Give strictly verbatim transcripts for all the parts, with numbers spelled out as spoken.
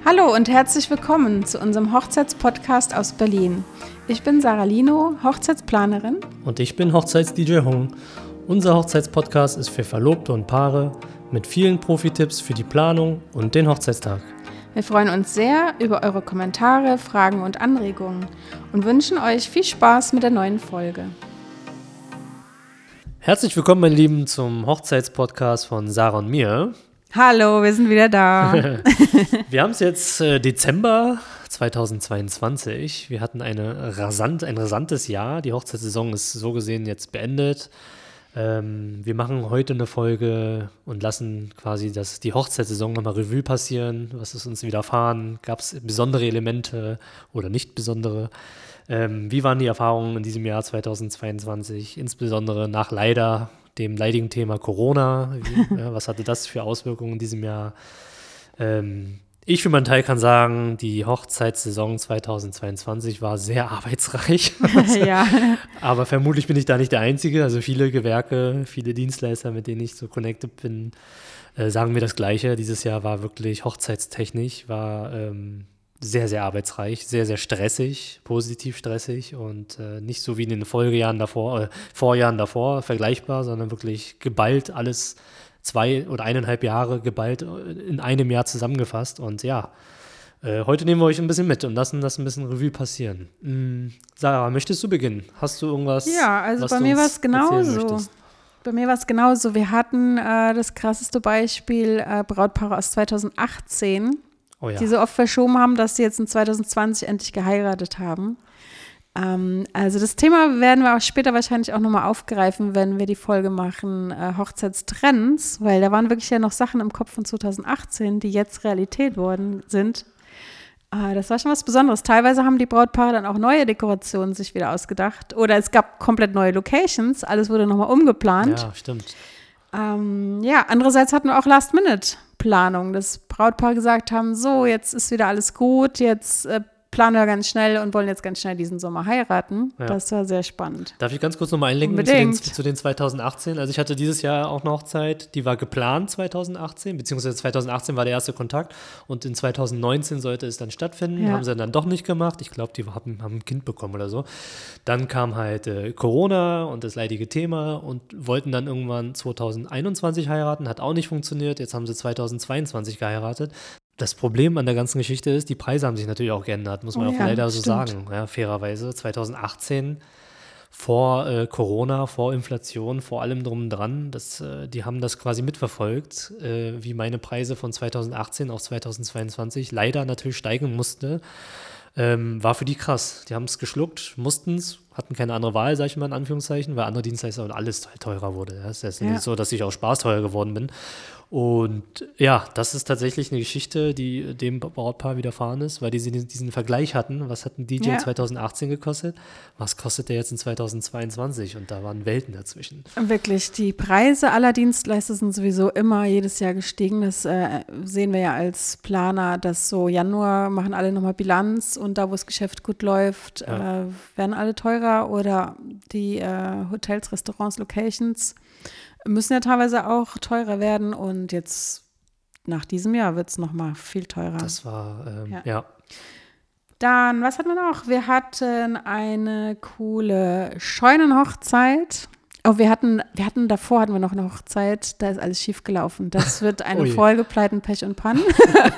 Hallo und herzlich willkommen zu unserem Hochzeitspodcast aus Berlin. Ich bin Sarah Lino, Hochzeitsplanerin. Und ich bin Hochzeits-D J Hong. Unser Hochzeitspodcast ist für Verlobte und Paare mit vielen Profi-Tipps für die Planung und den Hochzeitstag. Wir freuen uns sehr über eure Kommentare, Fragen und Anregungen und wünschen euch viel Spaß mit der neuen Folge. Herzlich willkommen, meine Lieben, zum Hochzeitspodcast von Sarah und mir. Hallo, wir sind wieder da. Wir haben es jetzt äh, Dezember zweitausendzweiundzwanzig. Wir hatten eine rasant, ein rasantes Jahr. Die Hochzeitssaison ist so gesehen jetzt beendet. Ähm, wir machen heute eine Folge und lassen quasi das, die Hochzeitssaison nochmal Revue passieren. Was ist uns widerfahren? Gab es besondere Elemente oder nicht besondere? Ähm, wie waren die Erfahrungen in diesem Jahr zweitausendzweiundzwanzig? Insbesondere nach leider dem leidigen Thema Corona. Wie, ja, was hatte das für Auswirkungen in diesem Jahr? Ähm, ich für meinen Teil kann sagen, die Hochzeitssaison zweitausendzweiundzwanzig war sehr arbeitsreich. Ja. Aber vermutlich bin ich da nicht der Einzige. Also viele Gewerke, viele Dienstleister, mit denen ich so connected bin, äh, sagen mir das Gleiche. Dieses Jahr war wirklich hochzeitstechnisch, war ähm, sehr, sehr arbeitsreich, sehr, sehr stressig, positiv stressig und äh, nicht so wie in den Folgejahren davor, äh, Vorjahren davor vergleichbar, sondern wirklich geballt alles zwei oder eineinhalb Jahre geballt in einem Jahr zusammengefasst. Und ja, äh, heute nehmen wir euch ein bisschen mit und lassen das ein bisschen Revue passieren. Mm, Sarah, möchtest du beginnen? Hast du irgendwas? Ja, also was bei du mir war uns es genauso. erzählen möchtest? Bei mir war es genauso. Wir hatten äh, das krasseste Beispiel äh, Brautpaare aus zweitausendachtzehn, Oh ja. die so oft verschoben haben, dass sie jetzt in zweitausendzwanzig endlich geheiratet haben. Ähm, also das Thema werden wir auch später wahrscheinlich auch nochmal aufgreifen, wenn wir die Folge machen, äh, Hochzeitstrends, weil da waren wirklich ja noch Sachen im Kopf von zweitausendachtzehn, die jetzt Realität worden sind. Äh, das war schon was Besonderes. Teilweise haben die Brautpaare dann auch neue Dekorationen sich wieder ausgedacht oder es gab komplett neue Locations, alles wurde nochmal umgeplant. Ja, stimmt. Ähm, ja, andererseits hatten wir auch Last-Minute-Planung, dass Brautpaare gesagt haben, so, jetzt ist wieder alles gut, jetzt äh, planen wir ganz schnell und wollen jetzt ganz schnell diesen Sommer heiraten. Ja. Das war sehr spannend. Darf ich ganz kurz nochmal einlenken zu den, zu den zweitausendachtzehn? Also ich hatte dieses Jahr auch eine Hochzeit, die war geplant zweitausendachtzehn, beziehungsweise zweitausendachtzehn war der erste Kontakt und in zweitausendneunzehn sollte es dann stattfinden, Ja. haben sie dann doch nicht gemacht. Ich glaube, die haben, haben ein Kind bekommen oder so. Dann kam halt äh, Corona und das leidige Thema und wollten dann irgendwann zweitausendeinundzwanzig heiraten, hat auch nicht funktioniert. Jetzt haben sie zweitausendzweiundzwanzig geheiratet. Das Problem an der ganzen Geschichte ist, die Preise haben sich natürlich auch geändert, muss man Oh auch ja, leider so stimmt. sagen, ja, fairerweise. zweitausendachtzehn, vor äh, Corona, vor Inflation, vor allem drum und dran, das, äh, die haben das quasi mitverfolgt, äh, wie meine Preise von zweitausendachtzehn auf zweitausendzweiundzwanzig leider natürlich steigen musste. Ähm, war für die krass. Die haben es geschluckt, mussten es, hatten keine andere Wahl, sag ich mal in Anführungszeichen, weil andere Dienstleister und alles halt teurer wurde. Ja. Es ist ja Ja. nicht so, dass ich auch spaßteuer geworden bin. Und ja, das ist tatsächlich eine Geschichte, die dem Brautpaar widerfahren ist, weil die diesen, diesen Vergleich hatten. Was hat ein D J Ja. zweitausendachtzehn gekostet? Was kostet der jetzt in zweitausendzweiundzwanzig? Und da waren Welten dazwischen. Wirklich, die Preise aller Dienstleister sind sowieso immer jedes Jahr gestiegen. Das äh, sehen wir ja als Planer, dass so Januar machen alle nochmal Bilanz und da, wo das Geschäft gut läuft, Ja. äh, werden alle teurer oder die äh, Hotels, Restaurants, Locations müssen ja teilweise auch teurer werden und jetzt nach diesem Jahr wird es nochmal viel teurer. Das war, ähm, Ja. ja. Dann, was hatten wir noch? Wir hatten eine coole Scheunenhochzeit. Oh, wir hatten, wir hatten davor hatten wir noch eine Hochzeit, da ist alles schief gelaufen. Das wird eine Ui. Folge Pleiten, Pech und Pannen.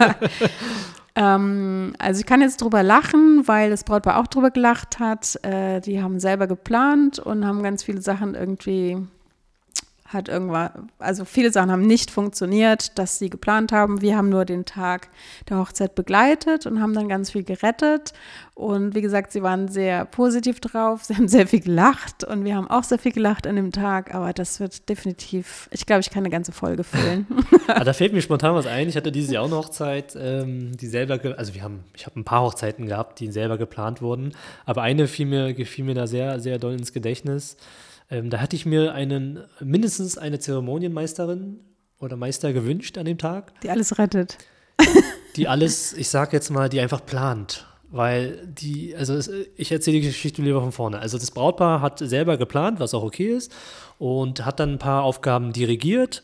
ähm, also ich kann jetzt drüber lachen, weil das Brautpaar auch drüber gelacht hat. Äh, die haben selber geplant und haben ganz viele Sachen irgendwie hat irgendwas, also viele Sachen haben nicht funktioniert, dass sie geplant haben. Wir haben nur den Tag der Hochzeit begleitet und haben dann ganz viel gerettet. Und wie gesagt, sie waren sehr positiv drauf, sie haben sehr viel gelacht und wir haben auch sehr viel gelacht an dem Tag, aber das wird definitiv, ich glaube, ich kann eine ganze Folge füllen. Ah, da fällt mir spontan was ein. Ich hatte dieses Jahr auch eine Hochzeit, ähm, die selber, ge- also wir haben, ich habe ein paar Hochzeiten gehabt, die selber geplant wurden, aber eine fiel mir, gefiel mir da sehr, sehr doll ins Gedächtnis. Ähm, da hatte ich mir einen, mindestens eine Zeremonienmeisterin oder Meister gewünscht an dem Tag, Die alles rettet. die alles, ich sag jetzt mal, die einfach plant. Weil die, also es, ich erzähle die Geschichte lieber von vorne. Also das Brautpaar hat selber geplant, was auch okay ist, und hat dann ein paar Aufgaben dirigiert,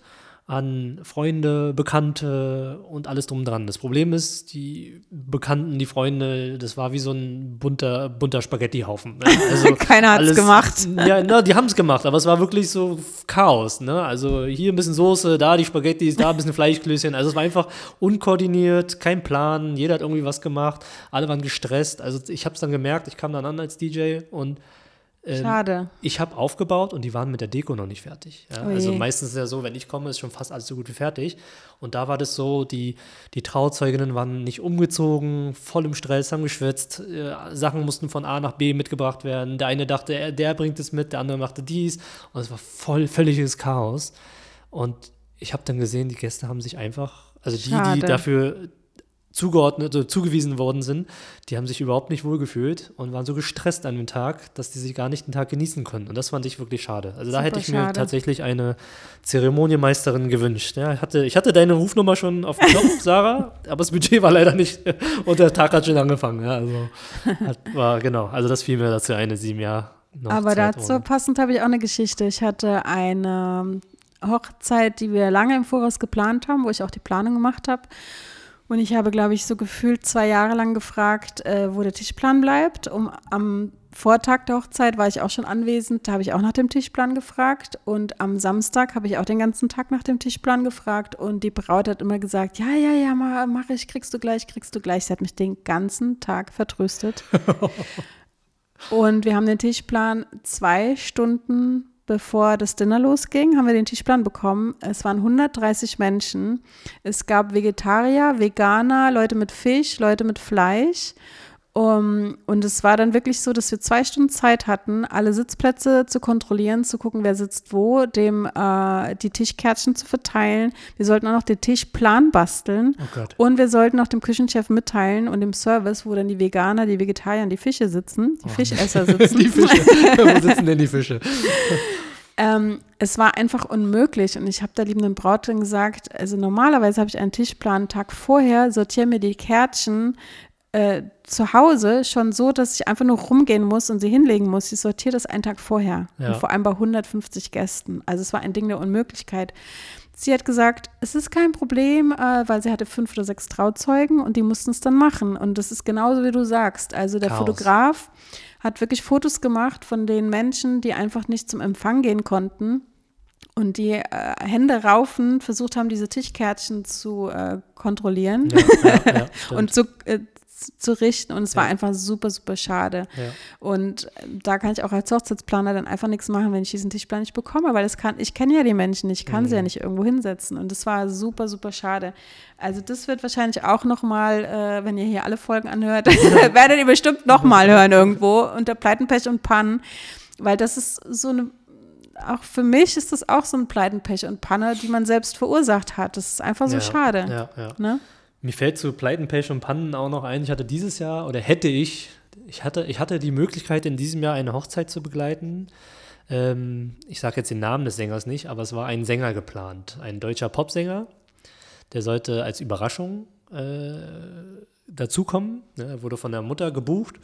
an Freunde, Bekannte und alles drum dran. Das Problem ist, die Bekannten, die Freunde, das war wie so ein bunter, bunter Spaghettihaufen. Ne? Also keiner hat es gemacht. Ja, na, die haben es gemacht, aber es war wirklich so Chaos. Ne? Also hier ein bisschen Soße, da die Spaghettis, da ein bisschen Fleischklößchen. Also es war einfach unkoordiniert, kein Plan, jeder hat irgendwie was gemacht, alle waren gestresst. Also ich habe es dann gemerkt, ich kam dann an als D J und Ähm, Schade. Ich habe aufgebaut und die waren mit der Deko noch nicht fertig. Ja? Also meistens ist ja so, wenn ich komme, ist schon fast alles so gut wie fertig. Und da war das so, die, die Trauzeuginnen waren nicht umgezogen, voll im Stress, haben geschwitzt. Äh, Sachen mussten von A nach B mitgebracht werden. Der eine dachte, er, der bringt es mit, der andere machte dies. Und es war voll völliges Chaos. Und ich habe dann gesehen, die Gäste haben sich einfach, also die, Schade. die dafür zugeordnet oder zugewiesen worden sind, die haben sich überhaupt nicht wohlgefühlt und waren so gestresst an dem Tag, dass die sich gar nicht den Tag genießen konnten. Und das fand ich wirklich schade. Also da Super hätte ich mir schade. tatsächlich eine Zeremonienmeisterin gewünscht. Ja, ich, hatte, ich hatte deine Rufnummer schon auf dem Knopf, Sarah, aber das Budget war leider nicht und der Tag hat schon angefangen. Ja, also hat, war genau, also das fiel mir dazu eine, sieben Jahre noch Aber Zeit dazu ohne. passend habe ich auch eine Geschichte. Ich hatte eine Hochzeit, die wir lange im Voraus geplant haben, wo ich auch die Planung gemacht habe. Und ich habe, glaube ich, so gefühlt zwei Jahre lang gefragt, äh, wo der Tischplan bleibt. Um, am Vortag der Hochzeit war ich auch schon anwesend, da habe ich auch nach dem Tischplan gefragt. Und am Samstag habe ich auch den ganzen Tag nach dem Tischplan gefragt. Und die Braut hat immer gesagt, ja, ja, ja, mach, mach ich, kriegst du gleich, kriegst du gleich. Sie hat mich den ganzen Tag vertröstet. Und wir haben den Tischplan zwei Stunden bevor das Dinner losging, haben wir den Tischplan bekommen. Es waren hundertdreißig Menschen. Es gab Vegetarier, Veganer, Leute mit Fisch, Leute mit Fleisch. Um, und es war dann wirklich so, dass wir zwei Stunden Zeit hatten, alle Sitzplätze zu kontrollieren, zu gucken, wer sitzt wo, dem äh, die Tischkärtchen zu verteilen. Wir sollten auch noch den Tischplan basteln. Oh Gott. Und wir sollten auch dem Küchenchef mitteilen und dem Service, wo dann die Veganer, die Vegetarier und die Fische sitzen, die Oh. Fischesser sitzen. Die Fische. Wo sitzen denn die Fische? Ähm, es war einfach unmöglich und ich habe der liebenden Braut dann gesagt, also normalerweise habe ich einen Tischplan einen Tag vorher, sortiere mir die Kärtchen äh, zu Hause schon so, dass ich einfach nur rumgehen muss und sie hinlegen muss. Ich sortiere das einen Tag vorher Ja. und vor allem bei hundertfünfzig Gästen. Also es war ein Ding der Unmöglichkeit. Sie hat gesagt, es ist kein Problem, äh, weil sie hatte fünf oder sechs Trauzeugen und die mussten es dann machen. Und das ist genauso, wie du sagst. Also der Chaos. Fotograf hat wirklich Fotos gemacht von den Menschen, die einfach nicht zum Empfang gehen konnten und die äh, Hände raufend versucht haben, diese Tischkärtchen zu äh, kontrollieren Ja, ja, ja, stimmt. und zu, äh, zu richten. Und es war Ja. einfach super, super schade. Ja. Und da kann ich auch als Hochzeitsplaner dann einfach nichts machen, wenn ich diesen Tischplan nicht bekomme, weil das kann, ich kenne ja die Menschen, ich kann Mhm. sie ja nicht irgendwo hinsetzen. Und das war super, super schade. Also das wird wahrscheinlich auch nochmal, äh, wenn ihr hier alle Folgen anhört, werdet ihr bestimmt nochmal hören irgendwo unter Pleiten, Pech und Pannen, weil das ist so eine, auch für mich ist das auch so ein Pleiten, Pech und Panne, die man selbst verursacht hat. Das ist einfach so Ja, schade. Ja, ja. Ne? Mir fällt zu Pleiten, Pech und Pannen auch noch ein, ich hatte dieses Jahr, oder hätte ich, ich hatte, ich hatte die Möglichkeit, in diesem Jahr eine Hochzeit zu begleiten. Ähm, ich sage jetzt den Namen des Sängers nicht, aber es war ein Sänger geplant, ein deutscher Popsänger, der sollte als Überraschung äh, dazukommen. Ne? Er wurde von der Mutter gebucht.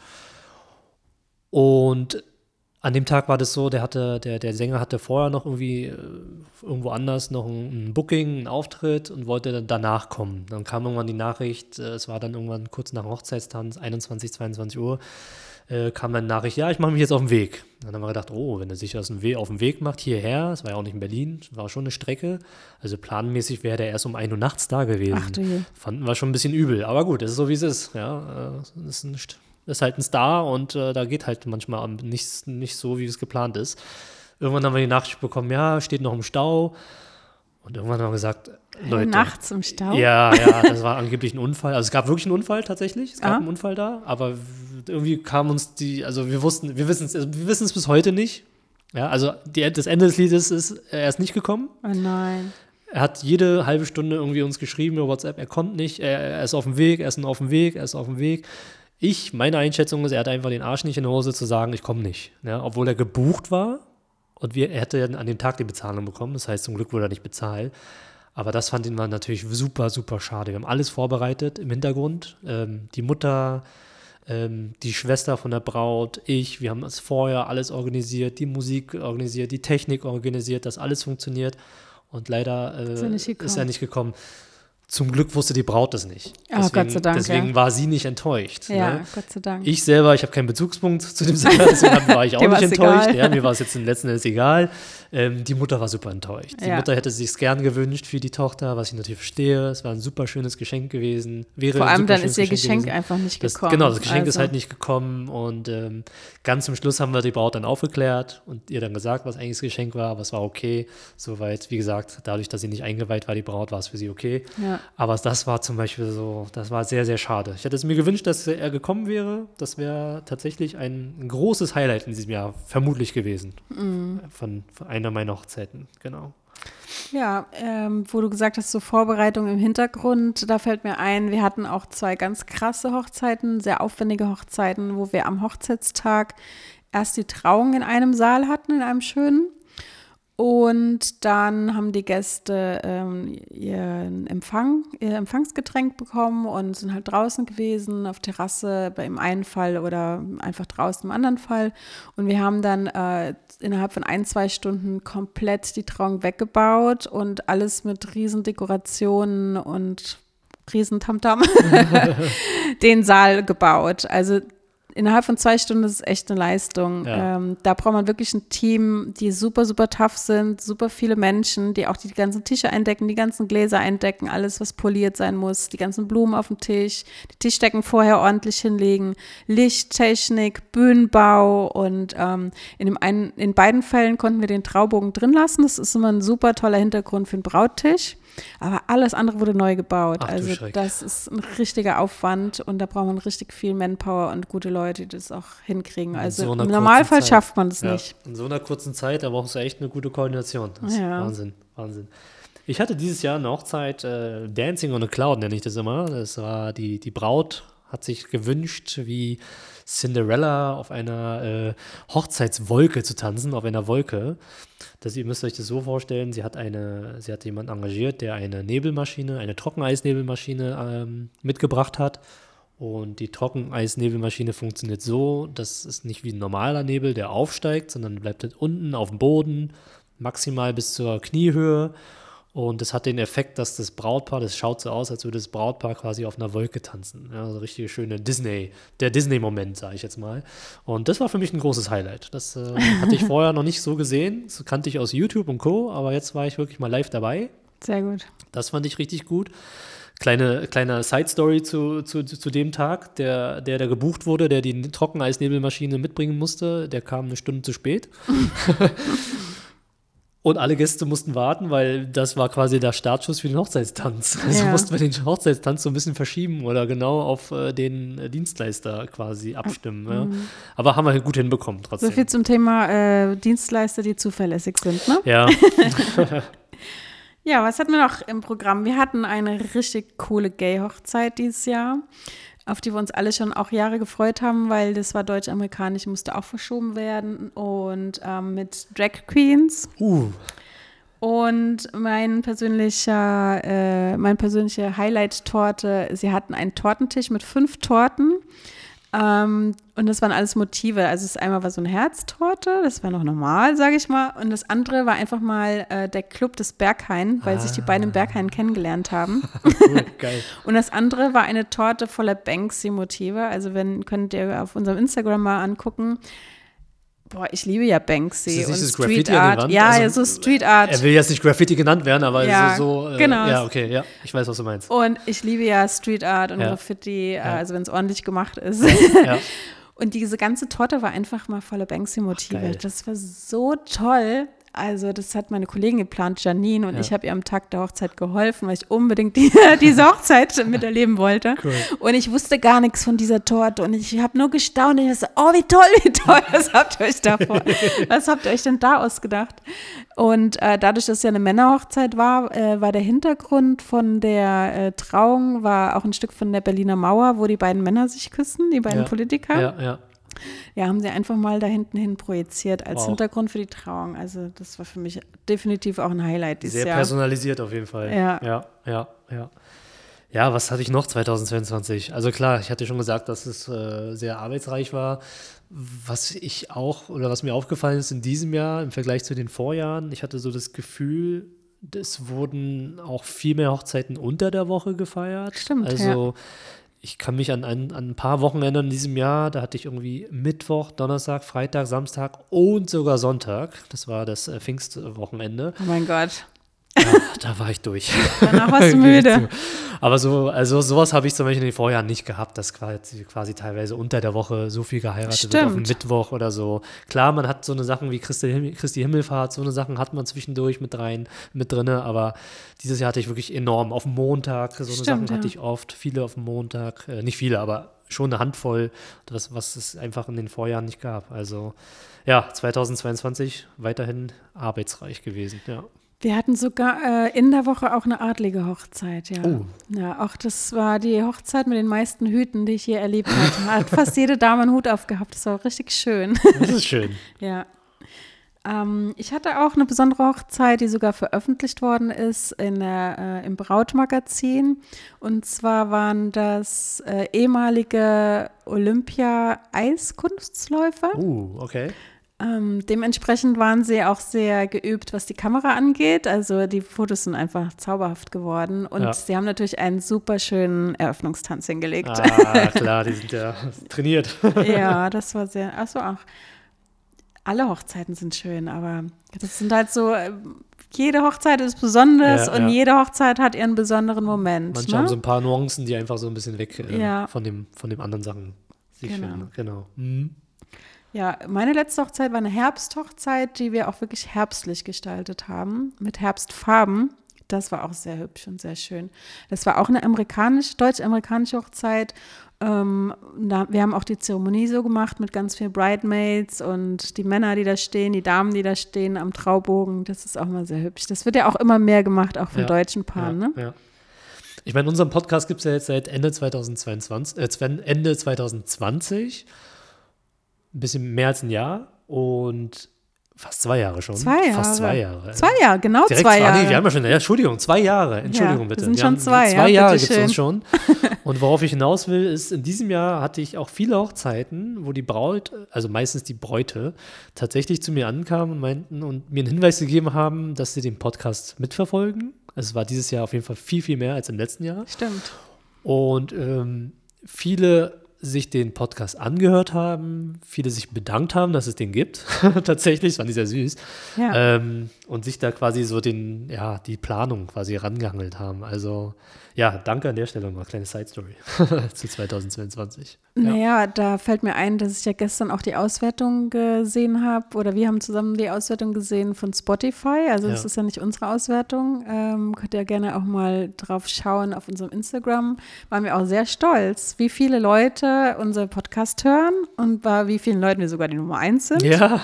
Und an dem Tag war das so, der hatte, der, der Sänger hatte vorher noch irgendwie äh, irgendwo anders noch ein, ein Booking, einen Auftritt und wollte dann danach kommen. Dann kam irgendwann die Nachricht, äh, es war dann irgendwann kurz nach dem Hochzeitstanz, einundzwanzig, zweiundzwanzig Uhr, äh, kam dann Nachricht, ja, ich mache mich jetzt auf den Weg. Dann haben wir gedacht, oh, wenn er sich aus dem We- auf den Weg macht, hierher, das war ja auch nicht in Berlin, war schon eine Strecke, also planmäßig wäre der erst um ein Uhr nachts da gewesen. Ach du je. Fanden wir schon ein bisschen übel, aber gut, es ist so, wie es ist. Ja, äh, es ist ein St- ist halt ein Star und äh, da geht halt manchmal nicht, nicht so, wie es geplant ist. Irgendwann haben wir die Nachricht bekommen, ja, steht noch im Stau. Und irgendwann haben wir gesagt, Leute. Nachts im Stau? Ja, ja, das war angeblich ein Unfall. Also es gab wirklich einen Unfall tatsächlich. Es gab Ah. einen Unfall da, aber w- irgendwie kam uns die, also wir wussten, wir wissen es, also wir wissen es bis heute nicht. Ja, also die, das Ende des Liedes ist, er ist nicht gekommen. Oh nein. Er hat jede halbe Stunde irgendwie uns geschrieben über WhatsApp, er kommt nicht, er, er ist auf dem Weg, er ist auf dem Weg, er ist auf dem Weg. Ich, meine Einschätzung ist, er hatte einfach den Arsch nicht in der Hose zu sagen, ich komme nicht. Ja, obwohl er gebucht war und wir, er hätte ja an dem Tag die Bezahlung bekommen. Das heißt, zum Glück wurde er nicht bezahlt. Aber das fand ihn wir natürlich super, super schade. Wir haben alles vorbereitet im Hintergrund. Ähm, die Mutter, ähm, die Schwester von der Braut, ich, wir haben das vorher alles organisiert, die Musik organisiert, die Technik organisiert, dass alles funktioniert. und leider äh, ist, er nicht ist er nicht gekommen. Zum Glück wusste die Braut es nicht. Oh, Deswegen, Gott sei Dank. deswegen ja. war sie nicht enttäuscht. Ja, ne? Gott sei Dank. Ich selber, ich habe keinen Bezugspunkt zu dem Sänger, deswegen war ich auch nicht enttäuscht. Ja, mir war es jetzt im letzten Endes egal. Ähm, die Mutter war super enttäuscht. Die ja. Mutter hätte sich gern gewünscht für die Tochter, was ich natürlich verstehe. Es war ein super schönes Geschenk gewesen. Wäre Vor allem dann ist ihr Geschenk, Geschenk einfach nicht das, gekommen. Genau, das Geschenk also. ist halt nicht gekommen und ähm, ganz zum Schluss haben wir die Braut dann aufgeklärt und ihr dann gesagt, was eigentlich das Geschenk war, aber es war okay. Soweit, wie gesagt, dadurch, dass sie nicht eingeweiht war, die Braut, war es für sie okay. Ja. Aber das war zum Beispiel so, das war sehr, sehr schade. Ich hätte es mir gewünscht, dass er gekommen wäre. Das wäre tatsächlich ein, ein großes Highlight in diesem Jahr, vermutlich gewesen. Mhm. Von, von einer meiner Hochzeiten, genau. Ja, ähm, wo du gesagt hast, so Vorbereitung im Hintergrund, da fällt mir ein, wir hatten auch zwei ganz krasse Hochzeiten, sehr aufwendige Hochzeiten, wo wir am Hochzeitstag erst die Trauung in einem Saal hatten, in einem schönen. Und dann haben die Gäste ähm, ihren Empfang, ihr Empfangsgetränk bekommen und sind halt draußen gewesen, auf Terrasse bei im einen Fall oder einfach draußen im anderen Fall. Und wir haben dann äh, innerhalb von ein, zwei Stunden komplett die Trauung weggebaut und alles mit riesen Dekorationen und riesen Tamtam den Saal gebaut. Also innerhalb von zwei Stunden ist es echt eine Leistung. Ja. Ähm, da braucht man wirklich ein Team, die super, super tough sind, super viele Menschen, die auch die ganzen Tische eindecken, die ganzen Gläser eindecken, alles, was poliert sein muss, die ganzen Blumen auf dem Tisch, die Tischdecken vorher ordentlich hinlegen, Lichttechnik, Bühnenbau und ähm, in, dem einen, in beiden Fällen konnten wir den Traubogen drin lassen. Das ist immer ein super toller Hintergrund für einen Brauttisch. Aber alles andere wurde neu gebaut. Ach, also das ist ein richtiger Aufwand und da braucht man richtig viel Manpower und gute Leute, die das auch hinkriegen. Also so im Normalfall Zeit. schafft man das ja, nicht. In so einer kurzen Zeit, da brauchst du echt eine gute Koordination. Das ist ja. Wahnsinn, Wahnsinn. Ich hatte dieses Jahr eine Hochzeit, äh, Dancing on a Cloud nenne ich das immer. Das war die, die Braut hat sich gewünscht, wie Cinderella auf einer äh, Hochzeitswolke zu tanzen, auf einer Wolke. Das, ihr müsst euch das so vorstellen, sie hat eine, sie hat jemanden engagiert, der eine Nebelmaschine, eine Trockeneisnebelmaschine ähm, mitgebracht hat. Und die Trockeneisnebelmaschine funktioniert so, dass es nicht wie ein normaler Nebel, der aufsteigt, sondern bleibt halt unten auf dem Boden, maximal bis zur Kniehöhe. Und das hat den Effekt, dass das Brautpaar, das schaut so aus, als würde das Brautpaar quasi auf einer Wolke tanzen. Ja, so richtig schöne Disney, der Disney-Moment, sage ich jetzt mal. Und das war für mich ein großes Highlight. Das äh, hatte ich vorher noch nicht so gesehen. Das kannte ich aus YouTube und Co., aber jetzt war ich wirklich mal live dabei. Sehr gut. Das fand ich richtig gut. Kleine, kleine Side-Story zu, zu, zu dem Tag. Der, der, der gebucht wurde, der die Trockeneisnebelmaschine mitbringen musste, der kam eine Stunde zu spät. Und alle Gäste mussten warten, weil das war quasi der Startschuss für den Hochzeitstanz. Also ja. mussten wir den Hochzeitstanz so ein bisschen verschieben oder genau auf äh, den äh, Dienstleister quasi abstimmen. Mhm. Ja. Aber haben wir gut hinbekommen trotzdem. So viel zum Thema äh, Dienstleister, die zuverlässig sind, ne? Ja. Ja, was hatten wir noch im Programm? Wir hatten eine richtig coole Gay-Hochzeit dieses Jahr, auf die wir uns alle schon auch Jahre gefreut haben, weil das war deutsch-amerikanisch, musste auch verschoben werden und ähm, mit Drag Queens. Uh. Und mein persönlicher, äh, mein persönliche Highlight-Torte, sie hatten einen Tortentisch mit fünf Torten. Ähm, und das waren alles Motive. Also das einmal war so eine Herztorte, das war noch normal, sage ich mal. Und das andere war einfach mal äh, der Club des Berghain, weil ah. sich die beiden im Berghain kennengelernt haben. Cool, geil. Und das andere war eine Torte voller Banksy-Motive. Also wenn könnt ihr auf unserem Instagram mal angucken. Boah, ich liebe ja Banksy und Street Art. Ja, also, ja, so Street Art. Er will jetzt nicht Graffiti genannt werden, aber ja, so, so äh, genau. Ja, okay, ja, ich weiß, was du meinst. Und ich liebe ja Street Art und ja. Graffiti, ja. also wenn es ordentlich gemacht ist. Ja. Ja. Und diese ganze Torte war einfach mal voller Banksy-Motive. Das war so toll. Also das hat meine Kollegin geplant, Janine, und ja. ich habe ihr am Tag der Hochzeit geholfen, weil ich unbedingt die, diese Hochzeit miterleben wollte. Cool. Und ich wusste gar nichts von dieser Torte und ich habe nur gestaunt. Und ich dachte, oh, wie toll, wie toll, was habt ihr euch da vor? Was habt ihr euch denn da ausgedacht? Und äh, dadurch, dass es ja eine Männerhochzeit war, äh, war der Hintergrund von der äh, Trauung, war auch ein Stück von der Berliner Mauer, wo die beiden Männer sich küssen, die beiden ja. Politiker. Ja, ja. Ja, haben sie einfach mal da hinten hin projiziert als wow. Hintergrund für die Trauung. Also das war für mich definitiv auch ein Highlight dieses Sehr Jahr. Sehr personalisiert auf jeden Fall. Ja. Ja, ja, ja. Ja, was hatte ich noch zweitausendzweiundzwanzig? Also klar, ich hatte schon gesagt, dass es äh, sehr arbeitsreich war. Was ich auch, oder was mir aufgefallen ist in diesem Jahr im Vergleich zu den Vorjahren, ich hatte so das Gefühl, es wurden auch viel mehr Hochzeiten unter der Woche gefeiert. Stimmt, Also ja. ich kann mich an, an, an ein paar Wochenenden in diesem Jahr, da hatte ich irgendwie Mittwoch, Donnerstag, Freitag, Samstag und sogar Sonntag. Das war das äh, Pfingstwochenende. Oh mein Gott. Ja, da war ich durch. Danach warst du müde. Aber so, also sowas habe ich zum Beispiel in den Vorjahren nicht gehabt, dass quasi, quasi teilweise unter der Woche so viel geheiratet Stimmt. wird auf dem Mittwoch oder so. Klar, man hat so eine Sachen wie Christi, Himmel, Christi Himmelfahrt, so eine Sachen hat man zwischendurch mit rein, mit drinne, aber dieses Jahr hatte ich wirklich enorm auf dem Montag, so eine Stimmt, Sachen ja. hatte ich oft, viele auf dem Montag, äh, nicht viele, aber schon eine Handvoll, was, was es einfach in den Vorjahren nicht gab. Also ja, zweitausendzweiundzwanzig weiterhin arbeitsreich gewesen, ja. Wir hatten sogar äh, in der Woche auch eine adlige Hochzeit, ja. Oh. Ja, auch das war die Hochzeit mit den meisten Hüten, die ich je erlebt hatte. Hat fast jede Dame einen Hut aufgehabt. Das war richtig schön. Das ist schön. Ja. Ähm, ich hatte auch eine besondere Hochzeit, die sogar veröffentlicht worden ist in der, äh, im Brautmagazin. Und zwar waren das äh, ehemalige Olympia-Eiskunstläufer. Uh, okay. Ähm, dementsprechend waren sie auch sehr geübt, was die Kamera angeht. Also die Fotos sind einfach zauberhaft geworden. Und Ja. sie haben natürlich einen super schönen Eröffnungstanz hingelegt. Ah, klar, die sind ja trainiert. Ja, das war sehr, achso auch. Alle Hochzeiten sind schön, aber das sind halt so, äh, jede Hochzeit ist besonders Ja, und ja. jede Hochzeit hat ihren besonderen Moment. Manche ne? haben so ein paar Nuancen, die einfach so ein bisschen weg äh, Ja. von, dem, von dem anderen Sachen sich Genau. finden. Genau. Mhm. Ja, meine letzte Hochzeit war eine Herbsthochzeit, die wir auch wirklich herbstlich gestaltet haben, mit Herbstfarben. Das war auch sehr hübsch und sehr schön. Das war auch eine amerikanische, deutsch-amerikanische Hochzeit. Ähm, da, wir haben auch die Zeremonie so gemacht mit ganz vielen Bridesmaids und die Männer, die da stehen, die Damen, die da stehen am Traubogen. Das ist auch mal sehr hübsch. Das wird ja auch immer mehr gemacht, auch von Ja, deutschen Paaren. Ja, Ne? ja. Ich meine, unseren Podcast gibt es ja jetzt seit Ende zweitausendzweiundzwanzig, äh, Ende zweitausendzwanzig. Ein bisschen mehr als ein Jahr und fast zwei Jahre schon. Zwei Jahre. Fast zwei Jahre. Zwei Jahre, genau Direkt zwei zwei, Jahre. Nee, wir haben ja schon, ja, Entschuldigung, zwei Jahre. Entschuldigung Ja, bitte. wir sind wir schon haben, zwei, Zwei ja, Jahre bitte gibt es uns schön. schon. Und worauf ich hinaus will, ist, in diesem Jahr hatte ich auch viele Hochzeiten, wo die Braut, also meistens die Bräute, tatsächlich zu mir ankamen und meinten und mir einen Hinweis gegeben haben, dass sie den Podcast mitverfolgen. Also es war dieses Jahr auf jeden Fall viel, viel mehr als im letzten Jahr. Stimmt. Und ähm, viele sich den Podcast angehört haben, viele sich bedankt haben, dass es den gibt. Tatsächlich, das fand ich sehr süß. Ja. Ähm, und sich da quasi so den, ja, die Planung quasi rangehangelt haben. Also ja, danke an der Stelle mal, kleine Side-Story zu zweitausendzweiundzwanzig. Ja. Naja, da fällt mir ein, dass ich ja gestern auch die Auswertung gesehen habe oder wir haben zusammen die Auswertung gesehen von Spotify. Also das Ja. ist ja nicht unsere Auswertung. Ähm, könnt ihr gerne auch mal drauf schauen auf unserem Instagram. Waren wir auch sehr stolz, wie viele Leute unseren Podcast hören und bei wie vielen Leuten wir sogar die Nummer eins sind. Ja,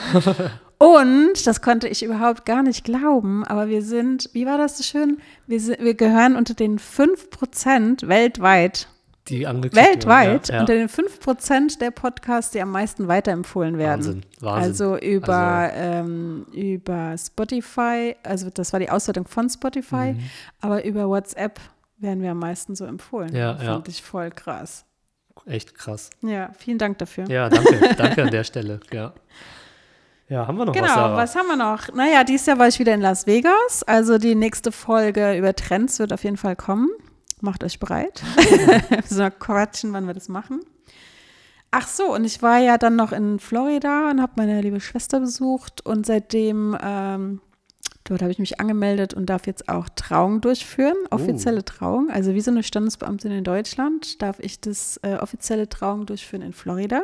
Und, das konnte ich überhaupt gar nicht glauben, aber wir sind, wie war das so schön? Wir, sind, wir gehören unter den fünf Prozent weltweit. die angeklickt Weltweit wurden, ja, unter ja. den fünf Prozent der Podcasts, die am meisten weiterempfohlen werden. Wahnsinn, Wahnsinn. Also über, Also- ähm, über Spotify, also das war die Auswertung von Spotify, Mhm. aber über WhatsApp werden wir am meisten so empfohlen. Ja, Fand ja. ich voll krass. Echt krass. Ja, vielen Dank dafür. Ja, danke, danke an der Stelle. Ja, ja haben wir noch Genau, was, Sarah? was haben wir noch? Naja, dieses Jahr war ich wieder in Las Vegas. Also die nächste Folge über Trends wird auf jeden Fall kommen. Macht euch bereit. Wir müssen mal quatschen, wann wir das machen. Ach so, und ich war ja dann noch in Florida und habe meine liebe Schwester besucht. Und seitdem, ähm, dort habe ich mich angemeldet und darf jetzt auch Trauung durchführen. Offizielle Trauung. Also wie so eine Standesbeamtin in Deutschland darf ich das äh, offizielle Trauung durchführen in Florida.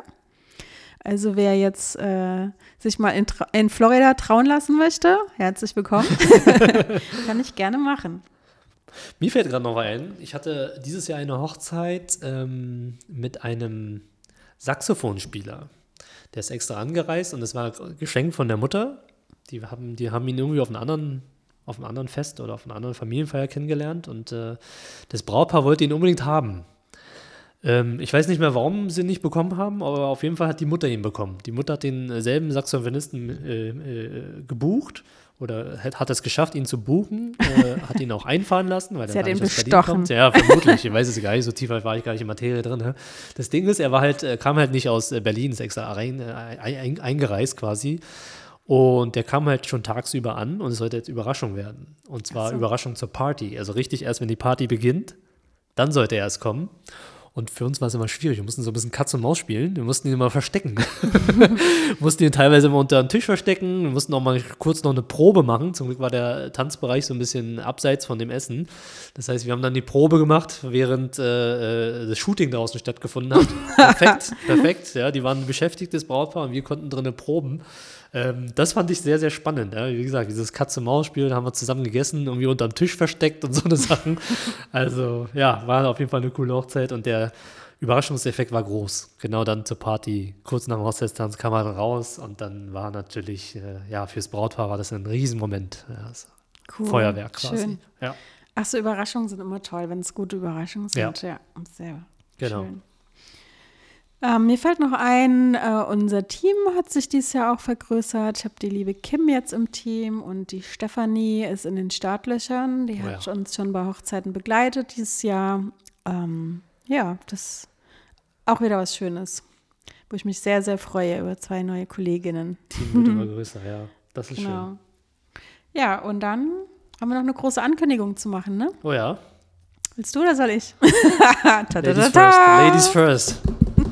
Also wer jetzt äh, sich mal in, Tra- in Florida trauen lassen möchte, herzlich willkommen. Kann ich gerne machen. Mir fällt gerade noch ein, ich hatte dieses Jahr eine Hochzeit ähm, mit einem Saxophonspieler. Der ist extra angereist und es war ein Geschenk von der Mutter. Die haben, die haben ihn irgendwie auf einem anderen, auf einem anderen Fest oder auf einer anderen Familienfeier kennengelernt und äh, das Brautpaar wollte ihn unbedingt haben. Ähm, ich weiß nicht mehr, warum sie ihn nicht bekommen haben, aber auf jeden Fall hat die Mutter ihn bekommen. Die Mutter hat denselben Saxophonisten äh, äh, gebucht oder hat, hat es geschafft, ihn zu buchen, äh, hat ihn auch einfahren lassen, weil Sie er hat gar ihn nicht aus Berlin bestochen. kommt. Ja, vermutlich. Ich weiß es gar nicht, so tief war ich gar nicht in Materie drin. Ne? Das Ding ist, er war halt, äh, kam halt nicht aus äh, Berlin, ist extra rein, äh, ein, ein, eingereist quasi. Und der kam halt schon tagsüber an und es sollte jetzt Überraschung werden. Und zwar so. Überraschung zur Party. Also richtig erst, wenn die Party beginnt, dann sollte er erst kommen. Und für uns war es immer schwierig. Wir mussten so ein bisschen Katz und Maus spielen. Wir mussten ihn immer verstecken. Wir mussten ihn teilweise immer unter den Tisch verstecken. Wir mussten auch mal kurz noch eine Probe machen. Zum Glück war der Tanzbereich so ein bisschen abseits von dem Essen. Das heißt, wir haben dann die Probe gemacht, während äh, das Shooting draußen stattgefunden hat. Perfekt, perfekt. Ja, die waren ein beschäftigtes Brautpaar und wir konnten drinnen proben. Ähm, das fand ich sehr, sehr spannend. Ja. Wie gesagt, dieses Katz-und-Maus-Spiel, da haben wir zusammen gegessen, irgendwie unterm Tisch versteckt und so eine Sachen. Also ja, war auf jeden Fall eine coole Hochzeit und der Überraschungseffekt war groß. Genau dann zur Party, kurz nach dem Hochzeitstanz kam er raus und dann war natürlich, äh, ja, fürs Brautpaar war das ein Riesenmoment. Ja, also cool. Feuerwerk quasi. Schön. Ja. Ach so, Überraschungen sind immer toll, wenn es gute Überraschungen sind. Ja, ja sehr genau. schön. Ähm, mir fällt noch ein, äh, unser Team hat sich dieses Jahr auch vergrößert. Ich habe die liebe Kim jetzt im Team und die Stefanie ist in den Startlöchern. Die Oh hat ja. uns schon bei Hochzeiten begleitet dieses Jahr. Ähm, ja, das ist auch wieder was Schönes, wo ich mich sehr, sehr freue über zwei neue Kolleginnen. Team wird immer größer, ja. Das ist Genau. schön. Ja, und dann haben wir noch eine große Ankündigung zu machen, ne? Oh ja. Willst du oder soll ich? Ladies first. Ladies first.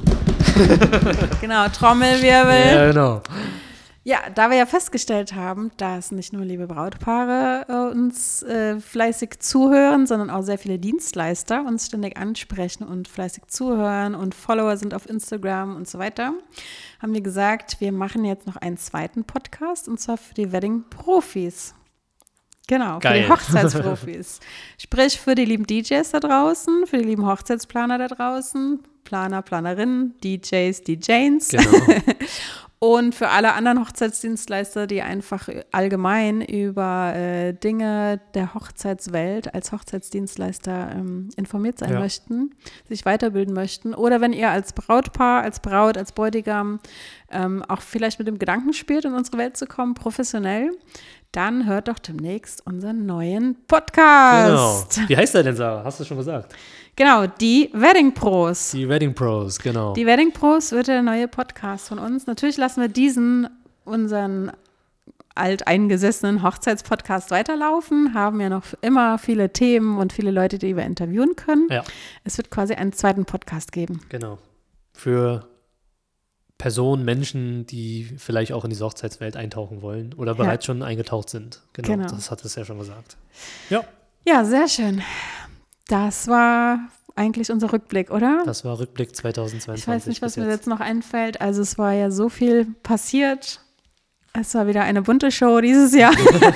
Genau, Trommelwirbel. Ja, genau. Ja, da wir ja festgestellt haben, dass nicht nur liebe Brautpaare äh, uns äh, fleißig zuhören, sondern auch sehr viele Dienstleister uns ständig ansprechen und fleißig zuhören und Follower sind auf Instagram und so weiter, haben wir gesagt, wir machen jetzt noch einen zweiten Podcast und zwar für die Wedding-Profis. Genau, Geil. für die Hochzeitsprofis. Sprich, für die lieben D Js da draußen, für die lieben Hochzeitsplaner da draußen, Planer, Planerinnen, D Js, D Js. Genau. Und für alle anderen Hochzeitsdienstleister, die einfach allgemein über äh, Dinge der Hochzeitswelt als Hochzeitsdienstleister ähm, informiert sein Ja. möchten, sich weiterbilden möchten. Oder wenn ihr als Brautpaar, als Braut, als Bräutigam ähm, auch vielleicht mit dem Gedanken spielt, in unsere Welt zu kommen, professionell, dann hört doch demnächst unseren neuen Podcast. Genau. Wie heißt der denn, Sarah? Hast du schon gesagt? Genau, die Wedding Pros. Die Wedding Pros, genau. Die Wedding Pros wird der neue Podcast von uns. Natürlich lassen wir diesen, unseren alteingesessenen Hochzeitspodcast weiterlaufen, haben ja noch immer viele Themen und viele Leute, die wir interviewen können. Ja. Es wird quasi einen zweiten Podcast geben. Genau. Für Personen, Menschen, die vielleicht auch in diese Hochzeitswelt eintauchen wollen oder bereits schon eingetaucht sind. Genau, Genau. das hat es ja schon gesagt. Ja, Ja, sehr schön. Das war eigentlich unser Rückblick, oder? das war Rückblick zweitausendzweiundzwanzig. Ich weiß nicht, was bis mir jetzt noch einfällt. Also es war ja so viel passiert. Es war wieder eine bunte Show dieses Jahr.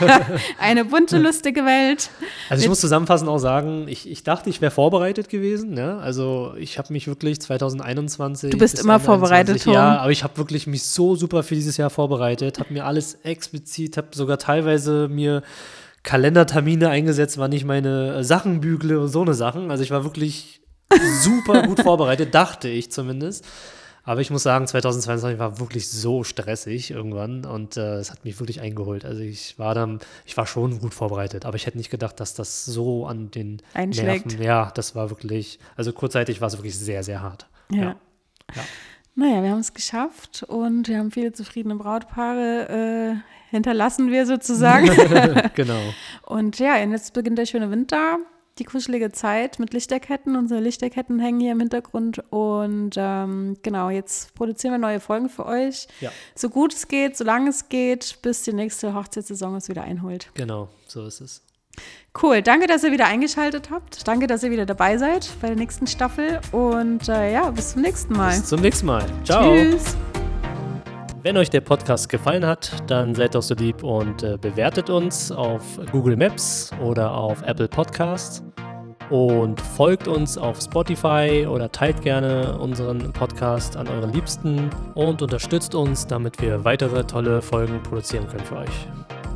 Eine bunte, lustige Welt. Also ich Mit- muss zusammenfassend auch sagen, ich, ich dachte, ich wäre vorbereitet gewesen. Ne? Also ich habe mich wirklich zweitausendeinundzwanzig Du bist bis immer Ende vorbereitet, einundzwanzig, Tom. Ja, aber ich habe wirklich mich so super für dieses Jahr vorbereitet, habe mir alles explizit, habe sogar teilweise mir Kalendertermine eingesetzt, wann ich meine Sachen bügle und so eine Sachen. Also ich war wirklich super gut vorbereitet, dachte ich zumindest. Aber ich muss sagen, zweitausendzweiundzwanzig war wirklich so stressig irgendwann und äh, es hat mich wirklich eingeholt. Also ich war dann, ich war schon gut vorbereitet, aber ich hätte nicht gedacht, dass das so an den Einschlägt. Nerven, ja, das war wirklich, also kurzzeitig war es wirklich sehr, sehr hart. Ja. Ja. Ja. Naja, wir haben es geschafft und wir haben viele zufriedene Brautpaare äh, hinterlassen wir sozusagen. Genau. Und ja, und jetzt beginnt der schöne Winter, die kuschelige Zeit mit Lichterketten. Unsere Lichterketten hängen hier im Hintergrund und ähm, genau, jetzt produzieren wir neue Folgen für euch. Ja. So gut es geht, solange es geht, bis die nächste Hochzeitssaison es wieder einholt. Genau, so ist es. Cool, danke, dass ihr wieder eingeschaltet habt. Danke, dass ihr wieder dabei seid bei der nächsten Staffel und äh, ja, bis zum nächsten Mal. Bis zum nächsten Mal. Ciao. Tschüss. Wenn euch der Podcast gefallen hat, dann seid doch so lieb und äh, bewertet uns auf Google Maps oder auf Apple Podcasts und folgt uns auf Spotify oder teilt gerne unseren Podcast an euren Liebsten und unterstützt uns, damit wir weitere tolle Folgen produzieren können für euch.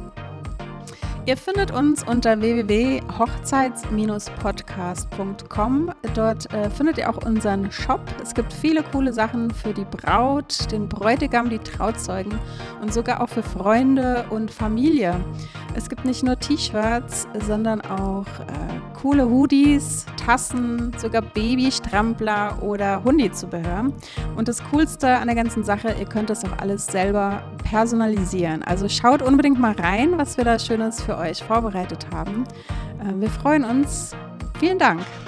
Ihr findet uns unter w w w punkt hochzeits Bindestrich podcast punkt com. Dort äh, findet ihr auch unseren Shop. Es gibt viele coole Sachen für die Braut, den Bräutigam, die Trauzeugen und sogar auch für Freunde und Familie. es gibt nicht nur T-Shirts, sondern auch äh, coole Hoodies, Tassen, sogar Babystrampler oder Hundizubehör. Und das Coolste an der ganzen Sache, ihr könnt das auch alles selber personalisieren. Also schaut unbedingt mal rein, was wir da Schönes für euch vorbereitet haben. Äh, wir freuen uns. Vielen Dank.